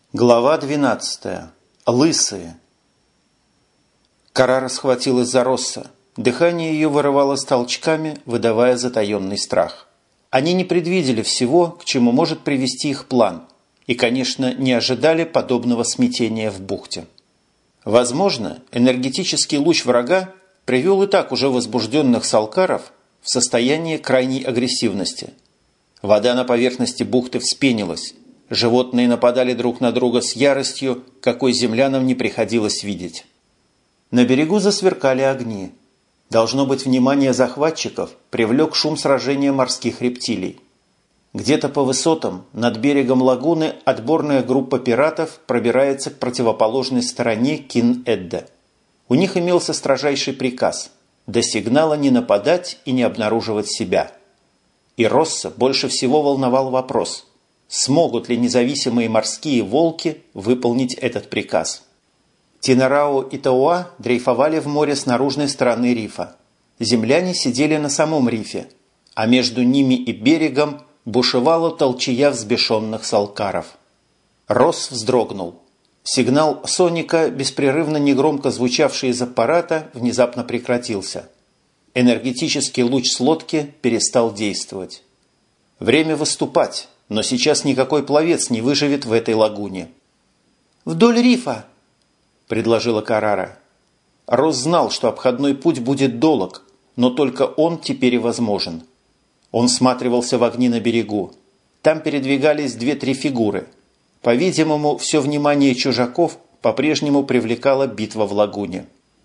Глава 12. Лысые. Карара схватилась за Росса. Дыхание ее вырывалось толчками, выдавая затаенный страх. Они не предвидели всего, к чему может привести их план, и, конечно, не ожидали подобного смятения в бухте. Возможно, энергетический луч врага привел и так уже возбужденных салкаров в состояние крайней агрессивности. Вода на поверхности бухты вспенилась. Животные нападали друг на друга с яростью, какой землянам не приходилось видеть. На берегу засверкали огни. Должно быть, внимание захватчиков привлек шум сражения морских рептилий. Где-то по высотам, над берегом лагуны, отборная группа пиратов пробирается к противоположной стороне Кин-Эдда. У них имелся строжайший приказ – до сигнала не нападать и не обнаруживать себя. И Росса больше всего волновал вопрос – смогут ли независимые морские волки выполнить этот приказ. Тинарао и Тауа дрейфовали в море с наружной стороны рифа. Земляне сидели на самом рифе, а между ними и берегом бушевала толчая взбешенных салкаров. Росс вздрогнул. Сигнал соника, беспрерывно негромко звучавший из аппарата, внезапно прекратился. Энергетический луч с лодки перестал действовать. Время выступать. Но сейчас никакой пловец не выживет в этой лагуне. «Вдоль рифа!» – предложила Карара. Росс знал, что обходной путь будет долг, но только он теперь и возможен. Он всматривался в огни на берегу. Там передвигались 2-3 фигуры. По-видимому, все внимание чужаков по-прежнему привлекала битва в лагуне.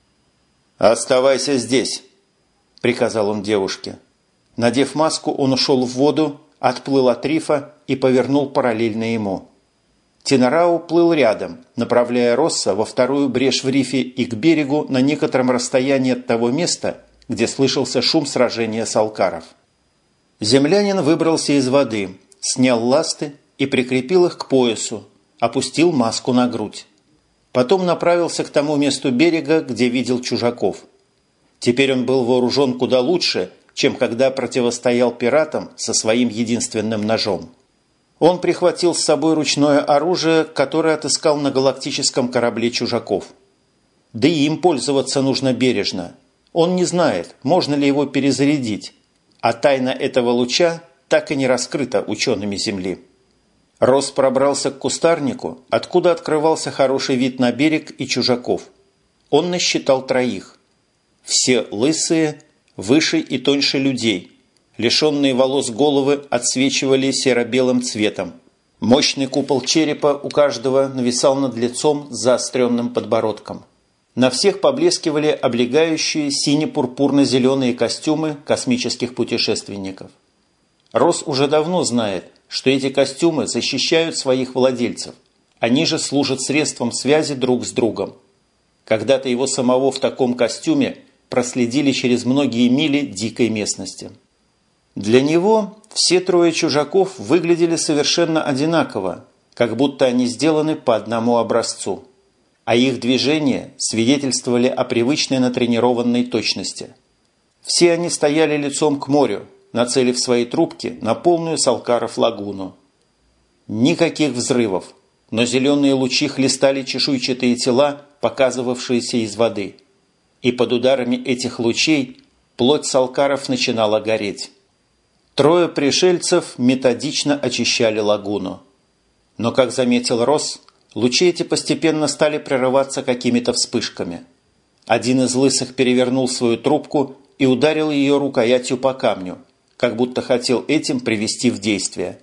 «Оставайся здесь!» – приказал он девушке. Надев маску, он ушел в воду, отплыл от рифа и повернул параллельно ему. Тинарау плыл рядом, направляя Росса во вторую брешь в рифе и к берегу на некотором расстоянии от того места, где слышался шум сражения салкаров. Землянин выбрался из воды, снял ласты и прикрепил их к поясу, опустил маску на грудь. Потом направился к тому месту берега, где видел чужаков. Теперь он был вооружен куда лучше, чем когда противостоял пиратам со своим единственным ножом. Он прихватил с собой ручное оружие, которое отыскал на галактическом корабле чужаков. Да и им пользоваться нужно бережно. Он не знает, можно ли его перезарядить, а тайна этого луча так и не раскрыта учеными Земли. Росс пробрался к кустарнику, откуда открывался хороший вид на берег и чужаков. Он насчитал 3. Все лысые, выше и тоньше людей. Лишенные волос головы отсвечивали серо-белым цветом. Мощный купол черепа у каждого нависал над лицом с заостренным подбородком. На всех поблескивали облегающие сине-пурпурно-зеленые костюмы космических путешественников. Росс уже давно знает, что эти костюмы защищают своих владельцев. Они же служат средством связи друг с другом. Когда-то его самого в таком костюме проследили через многие мили дикой местности. Для него все 3 чужаков выглядели совершенно одинаково, как будто они сделаны по одному образцу, а их движения свидетельствовали о привычной натренированной точности. Все они стояли лицом к морю, нацелив свои трубки на полную салкаров лагуну. Никаких взрывов, но зеленые лучи хлестали чешуйчатые тела, показывавшиеся из воды. И под ударами этих лучей плоть салкаров начинала гореть. 3 пришельцев методично очищали лагуну. Но, как заметил Росс, лучи эти постепенно стали прерываться какими-то вспышками. Один из лысых перевернул свою трубку и ударил ее рукоятью по камню, как будто хотел этим привести в действие.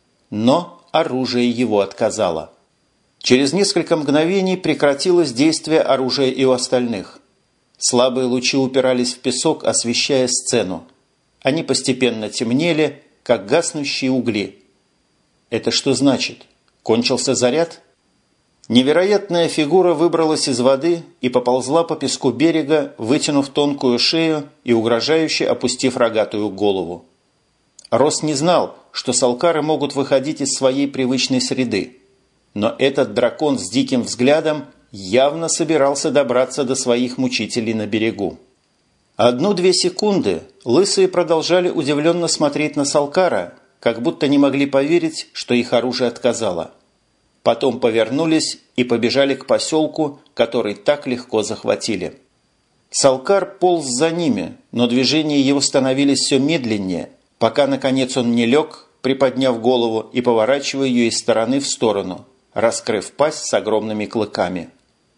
Но оружие его отказало. Через несколько мгновений прекратилось действие оружия и у остальных. Слабые лучи упирались в песок, освещая сцену. Они постепенно темнели, как гаснущие угли. Это что значит? Кончился заряд? Невероятная фигура выбралась из воды и поползла по песку берега, вытянув тонкую шею и угрожающе опустив рогатую голову. Росс не знал, что салкары могут выходить из своей привычной среды. Но этот дракон с диким взглядом явно собирался добраться до своих мучителей на берегу. 1-2 секунды лысые продолжали удивленно смотреть на салкара, как будто не могли поверить, что их оружие отказало. Потом повернулись и побежали к поселку, который так легко захватили. Салкар полз за ними, но движения его становились все медленнее, пока, наконец, он не лег, приподняв голову и поворачивая ее из стороны в сторону, раскрыв пасть с огромными клыками.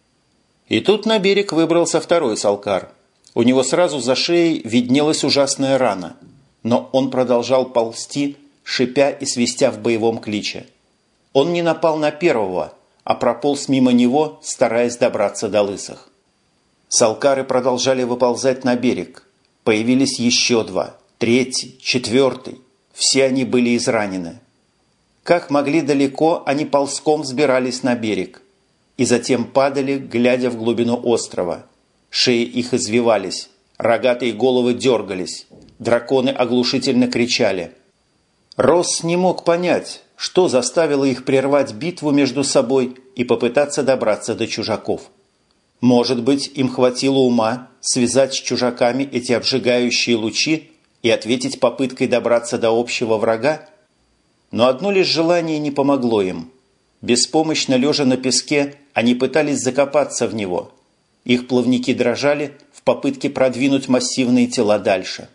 И тут на берег выбрался второй Салкар. У него сразу за шеей виднелась ужасная рана, но он продолжал ползти, шипя и свистя в боевом кличе. Он не напал на первого, а прополз мимо него, стараясь добраться до лысых. Салкары продолжали выползать на берег. Появились еще два, третий, четвертый. Все они были изранены. Как могли далеко, они ползком взбирались на берег. И затем падали, глядя в глубину острова. Шеи их извивались, рогатые головы дергались, драконы оглушительно кричали. Росс не мог понять, что заставило их прервать битву между собой и попытаться добраться до чужаков. Может быть, им хватило ума связать с чужаками эти обжигающие лучи и ответить попыткой добраться до общего врага? Но одно лишь желание не помогло им. Беспомощно лежа на песке, они пытались закопаться в него. Их плавники дрожали в попытке продвинуть массивные тела дальше.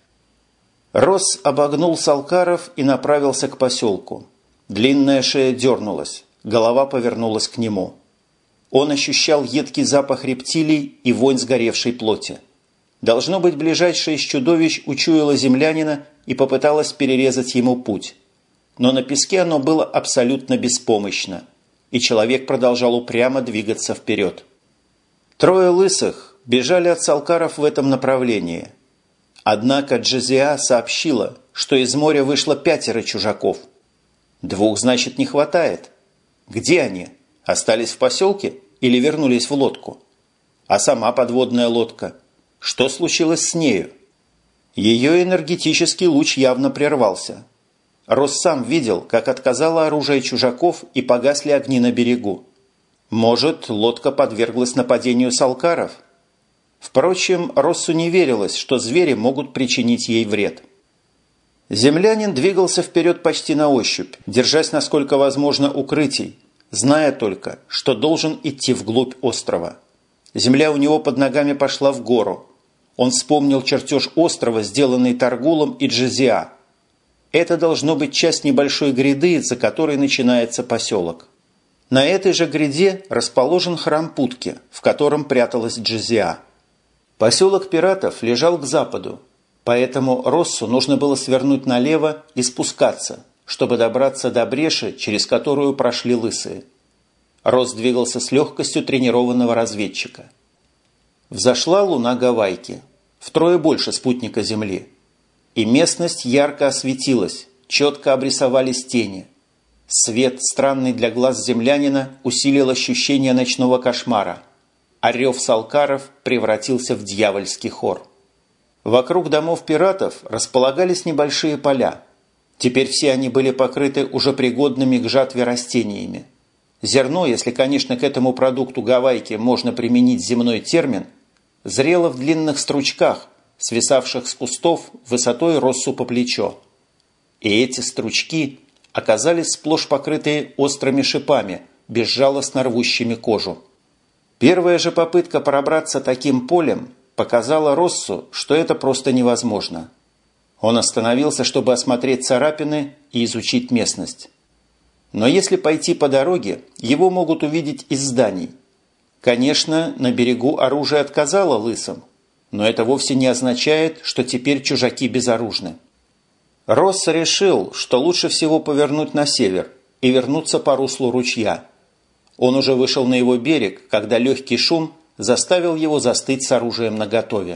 Росс обогнул Салкаров и направился к поселку. Длинная шея дернулась, голова повернулась к нему. Он ощущал едкий запах рептилий и вонь сгоревшей плоти. Должно быть, ближайшее из чудовищ учуяло землянина и попыталось перерезать ему путь. Но на песке оно было абсолютно беспомощно, и человек продолжал упрямо двигаться вперед. Трое лысых бежали от Салкаров в этом направлении. Однако Джезиа сообщила, что из моря вышло 5 чужаков. 2, значит, не хватает. Где они? Остались в поселке или вернулись в лодку? А сама подводная лодка? Что случилось с нею? Ее энергетический луч явно прервался. Росс сам видел, как отказало оружие чужаков и погасли огни на берегу. Может, лодка подверглась нападению Салкаров? Впрочем, Россу не верилось, что звери могут причинить ей вред. Землянин двигался вперед почти на ощупь, держась насколько возможно укрытий, зная только, что должен идти вглубь острова. Земля у него под ногами пошла в гору. Он вспомнил чертеж острова, сделанный Таргулом и Джезиа. Это должно быть часть небольшой гряды, за которой начинается поселок. На этой же гряде расположен храм Путки, в котором пряталась Джезиа. Поселок пиратов лежал к западу, поэтому Россу нужно было свернуть налево и спускаться, чтобы добраться до бреши, через которую прошли лысые. Росс двигался с легкостью тренированного разведчика. Взошла луна Гавайки, втрое больше спутника Земли. И местность ярко осветилась, четко обрисовались тени. Свет, странный для глаз землянина, усилил ощущение ночного кошмара, а рев Салкаров превратился в дьявольский хор. Вокруг домов пиратов располагались небольшие поля. Теперь все они были покрыты уже пригодными к жатве растениями. Зерно, если, конечно, к этому продукту Гавайки можно применить земной термин, зрело в длинных стручках, свисавших с кустов высотой Россу по плечо. И эти стручки оказались сплошь покрытые острыми шипами, безжалостно рвущими кожу. Первая же попытка пробраться таким полем показала Россу, что это просто невозможно. Он остановился, чтобы осмотреть царапины и изучить местность. Но если пойти по дороге, его могут увидеть из зданий. Конечно, на берегу оружие отказало лысым, но это вовсе не означает, что теперь чужаки безоружны. Росс решил, что лучше всего повернуть на север и вернуться по руслу ручья. Он уже вышел на его берег, когда легкий шум заставил его застыть с оружием наготове.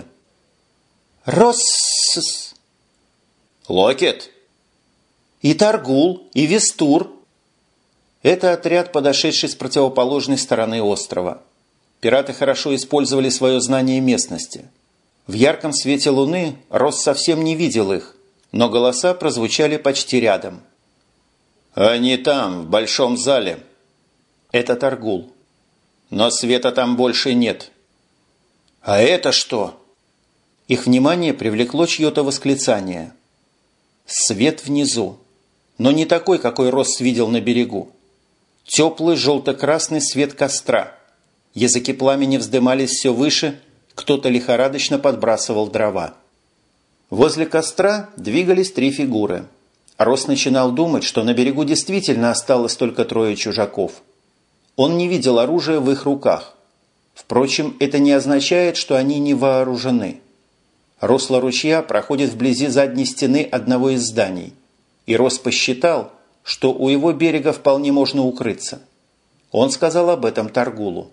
«Росс!» «Локет!» «И Таргул, и Вестур!» Это отряд, подошедший с противоположной стороны острова. Пираты хорошо использовали свое знание местности. В ярком свете луны Росс совсем не видел их, но голоса прозвучали почти рядом. «Они там, в большом зале». Это Таргул. «Но света там больше нет». «А это что?» Их внимание привлекло чье-то восклицание. Свет внизу, но не такой, какой Росс видел на берегу. Теплый желто-красный свет костра. Языки пламени вздымались все выше, кто-то лихорадочно подбрасывал дрова. Возле костра двигались 3 фигуры. Рос начинал думать, что на берегу действительно осталось только 3 чужаков. Он не видел оружия в их руках. Впрочем, это не означает, что они не вооружены. Русло ручья проходит вблизи задней стены одного из зданий, и Рос посчитал, что у его берега вполне можно укрыться. Он сказал об этом Таргулу.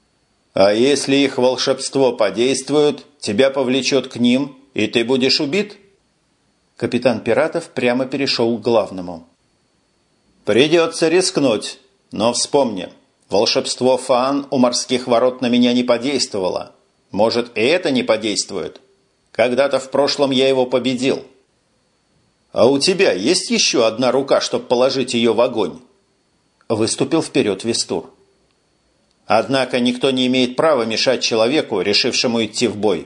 «А если их волшебство подействует, тебя повлечет к ним, и ты будешь убит?» Капитан пиратов прямо перешел к главному. «Придется рискнуть, но вспомни, волшебство Фаан у морских ворот на меня не подействовало. Может, и это не подействует? Когда-то в прошлом я его победил». «А у тебя есть еще одна рука, чтобы положить ее в огонь?» Выступил вперед Вестур. «Однако никто не имеет права мешать человеку, решившему идти в бой».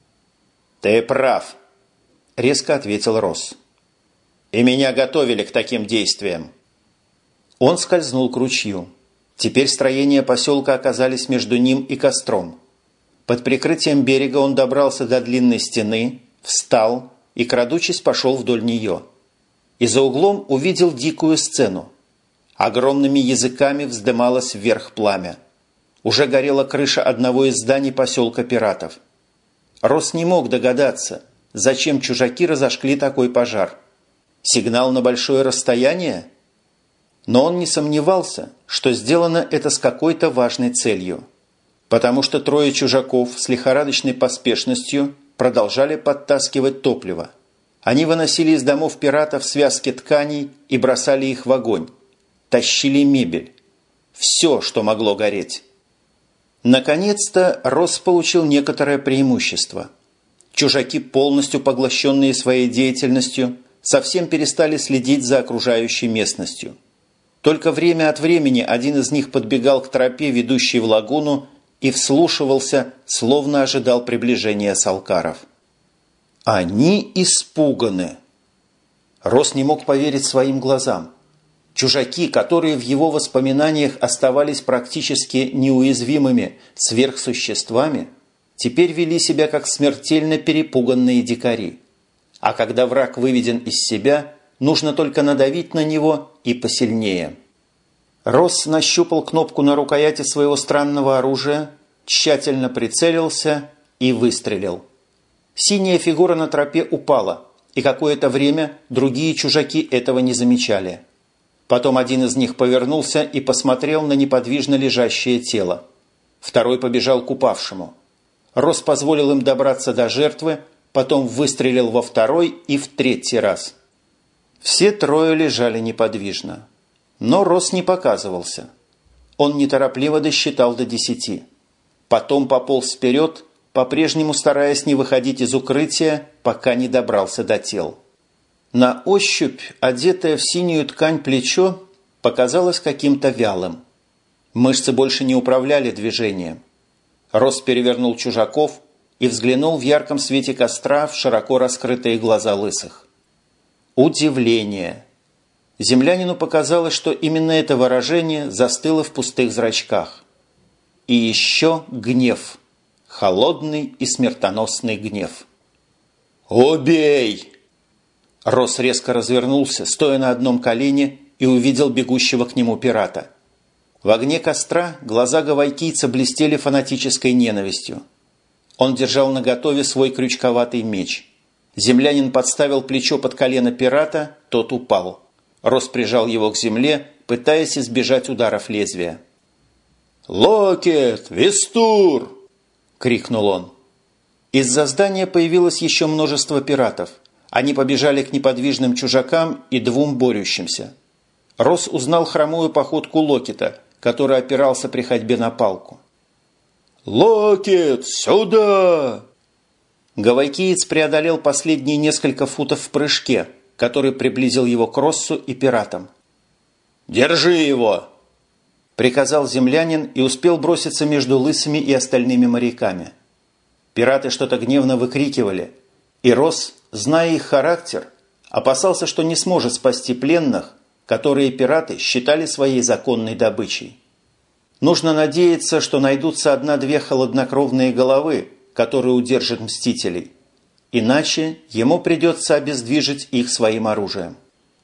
«Ты прав», – резко ответил Рос. «И меня готовили к таким действиям». Он скользнул к ручью. Теперь строения поселка оказались между ним и костром. Под прикрытием берега он добрался до длинной стены, встал и, крадучись, пошел вдоль нее. И за углом увидел дикую сцену. Огромными языками вздымалось вверх пламя. Уже горела крыша одного из зданий поселка пиратов. Рос не мог догадаться, зачем чужаки разожгли такой пожар. Сигнал на большое расстояние? Но он не сомневался, что сделано это с какой-то важной целью. Потому что 3 чужаков с лихорадочной поспешностью продолжали подтаскивать топливо. Они выносили из домов пиратов связки тканей и бросали их в огонь. Тащили мебель. Все, что могло гореть. Наконец-то Рос получил некоторое преимущество. Чужаки, полностью поглощенные своей деятельностью, совсем перестали следить за окружающей местностью. Только время от времени один из них подбегал к тропе, ведущей в лагуну, и вслушивался, словно ожидал приближения салкаров. Они испуганы. Рос не мог поверить своим глазам. Чужаки, которые в его воспоминаниях оставались практически неуязвимыми сверхсуществами, теперь вели себя как смертельно перепуганные дикари. А когда враг выведен из себя, нужно только надавить на него и посильнее. Рос нащупал кнопку на рукояти своего странного оружия, тщательно прицелился и выстрелил. Синяя фигура на тропе упала, и какое-то время другие чужаки этого не замечали. Потом один из них повернулся и посмотрел на неподвижно лежащее тело. Второй побежал к упавшему. Рос позволил им добраться до жертвы, потом выстрелил во 2-й и в 3-й раз. Все 3 лежали неподвижно. Но Рос не показывался. Он неторопливо досчитал до 10. Потом пополз вперед, по-прежнему стараясь не выходить из укрытия, пока не добрался до тел. На ощупь, одетое в синюю ткань плечо, показалось каким-то вялым. Мышцы больше не управляли движением. Рос перевернул чужаков и взглянул в ярком свете костра в широко раскрытые глаза лысых. Удивление. Землянину показалось, что именно это выражение застыло в пустых зрачках. И еще гнев. Холодный и смертоносный гнев. «Убей!» Рос резко развернулся, стоя на одном колене, и увидел бегущего к нему пирата. В огне костра глаза гавайкийца блестели фанатической ненавистью. Он держал наготове свой крючковатый меч. Землянин подставил плечо под колено пирата, тот упал. Рос прижал его к земле, пытаясь избежать ударов лезвия. «Локет! Вестур!» – крикнул он. Из-за здания появилось еще множество пиратов. Они побежали к неподвижным чужакам и 2 борющимся. Рос узнал хромую походку Локета, который опирался при ходьбе на палку. «Локет, сюда!» Гавайкиец преодолел последние несколько футов в прыжке, который приблизил его к Россу и пиратам. «Держи его!» – приказал землянин и успел броситься между лысыми и остальными моряками. Пираты что-то гневно выкрикивали, и Росс, зная их характер, опасался, что не сможет спасти пленных, которые пираты считали своей законной добычей. Нужно надеяться, что найдутся одна-две холоднокровные головы, которые удержат мстителей. Иначе ему придется обездвижить их своим оружием.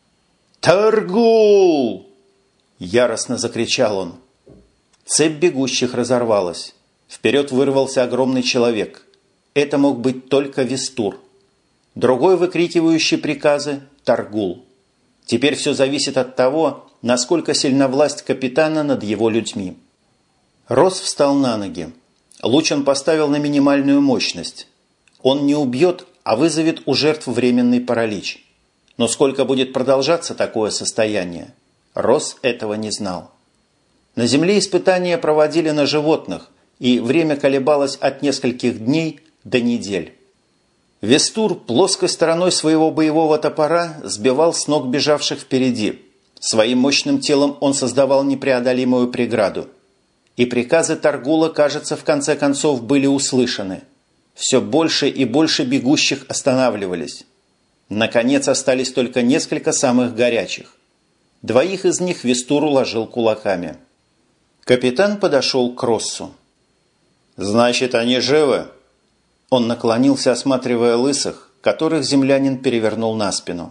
«Таргул!» – яростно закричал он. Цепь бегущих разорвалась. Вперед вырвался огромный человек. Это мог быть только Вестур. Другой, выкрикивающий приказы – Таргул. Теперь все зависит от того, насколько сильна власть капитана над его людьми. Росс встал на ноги. Луч он поставил на минимальную мощность. Он не убьет, а вызовет у жертв временный паралич. Но сколько будет продолжаться такое состояние, Росс этого не знал. На Земле испытания проводили на животных, и время колебалось от нескольких дней до недель. Вестур плоской стороной своего боевого топора сбивал с ног бежавших впереди. Своим мощным телом он создавал непреодолимую преграду. И приказы Таргула, кажется, в конце концов были услышаны. Все больше и больше бегущих останавливались. Наконец остались только несколько самых горячих. Двоих из них Вестур уложил кулаками. Капитан подошел к Россу. «Значит, они живы?» Он наклонился, осматривая лысых, которых землянин перевернул на спину.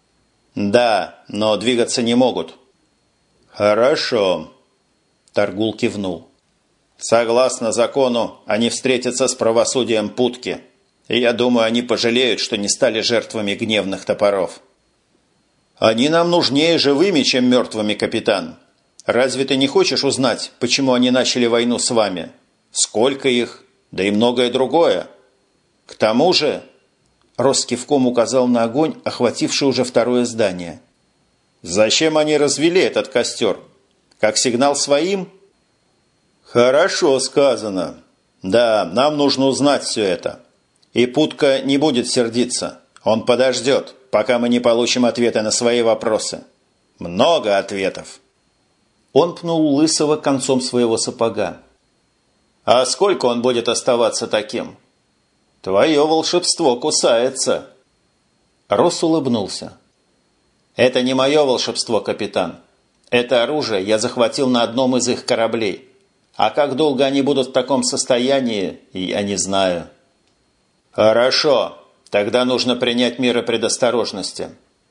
«Да, но двигаться не могут». «Хорошо», – Таргул кивнул. «Согласно закону, они встретятся с правосудием путки, и я думаю, они пожалеют, что не стали жертвами гневных топоров». «Они нам нужнее живыми, чем мертвыми, капитан. Разве ты не хочешь узнать, почему они начали войну с вами? Сколько их? Да и многое другое. К тому же...» Росс кивком указал на огонь, охвативший уже второе здание. «Зачем они развели этот костер? Как сигнал своим?» «Хорошо сказано. Да, нам нужно узнать все это. И Путка не будет сердиться. Он подождет, пока мы не получим ответы на свои вопросы. Много ответов». Он пнул Лысого концом своего сапога. «А сколько он будет оставаться таким?» «Твое волшебство кусается». Росс улыбнулся. «Это не мое волшебство, капитан. Это оружие я захватил на одном из их кораблей. А как долго они будут в таком состоянии, я не знаю». «Хорошо. Тогда нужно принять меры предосторожности».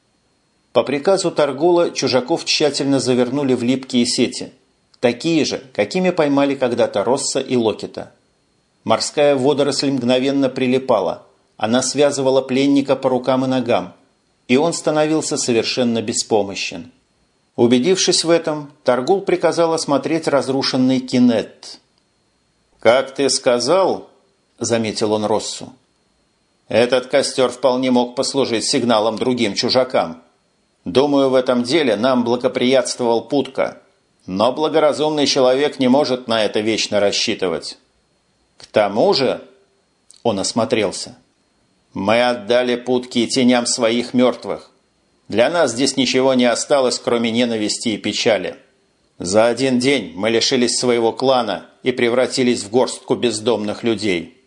По приказу Таргула чужаков тщательно завернули в липкие сети, такие же, какими поймали когда-то Росса и Локита. Морская водоросль мгновенно прилипала, она связывала пленника по рукам и ногам, и он становился совершенно беспомощен. Убедившись в этом, Таргул приказал осмотреть разрушенный кинет. «Как ты сказал, — заметил он Россу, — этот костер вполне мог послужить сигналом другим чужакам. Думаю, в этом деле нам благоприятствовал Путка, но благоразумный человек не может на это вечно рассчитывать. К тому же, — он осмотрелся, — мы отдали Путке и теням своих мертвых. Для нас здесь ничего не осталось, кроме ненависти и печали. За один день мы лишились своего клана и превратились в горстку бездомных людей».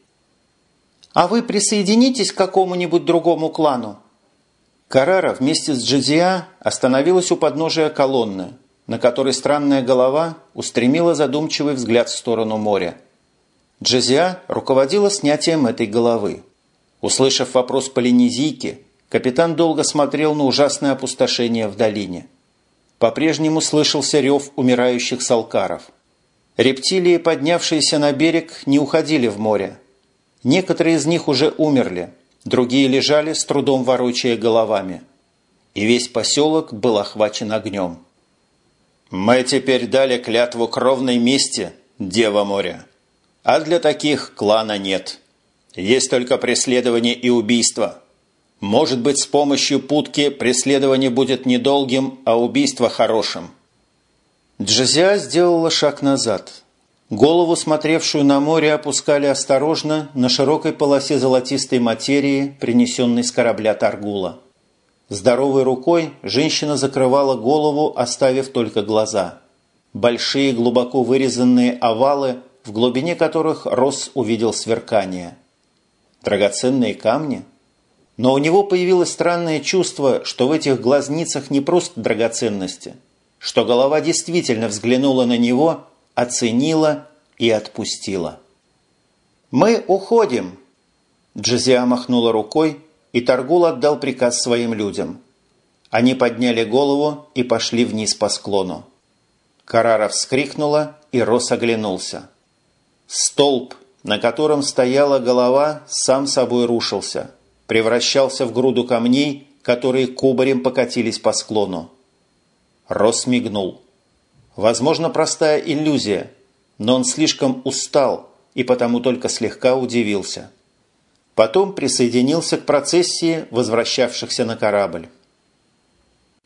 «А вы присоединитесь к какому-нибудь другому клану?» Карара вместе с Джизиа остановилась у подножия колонны, на которой странная голова устремила задумчивый взгляд в сторону моря. Джизиа руководила снятием этой головы. Услышав вопрос полинезийки, капитан долго смотрел на ужасное опустошение в долине. По-прежнему слышался рев умирающих салкаров. Рептилии, поднявшиеся на берег, не уходили в море. Некоторые из них уже умерли, другие лежали, с трудом ворочая головами. И весь поселок был охвачен огнем. «Мы теперь дали клятву кровной мести, Дева моря. А для таких клана нет. Есть только преследование и убийство. Может быть, с помощью Путки преследование будет недолгим, а убийство хорошим». Джизиа сделала шаг назад. Голову, смотревшую на море, опускали осторожно на широкой полосе золотистой материи, принесенной с корабля Таргула. Здоровой рукой женщина закрывала голову, оставив только глаза. Большие, глубоко вырезанные овалы, в глубине которых Росс увидел сверкание. Драгоценные камни? Но у него появилось странное чувство, что в этих глазницах не просто драгоценности, что голова действительно взглянула на него, оценила и отпустила. «Мы уходим!» Джазиа махнула рукой, и Торгул отдал приказ своим людям. Они подняли голову и пошли вниз по склону. Карара вскрикнула, и Рос оглянулся. Столб, на котором стояла голова, сам собой рушился, превращался в груду камней, которые кубарем покатились по склону. Рос мигнул. Возможно, простая иллюзия, но он слишком устал и потому только слегка удивился. Потом присоединился к процессии возвращавшихся на корабль.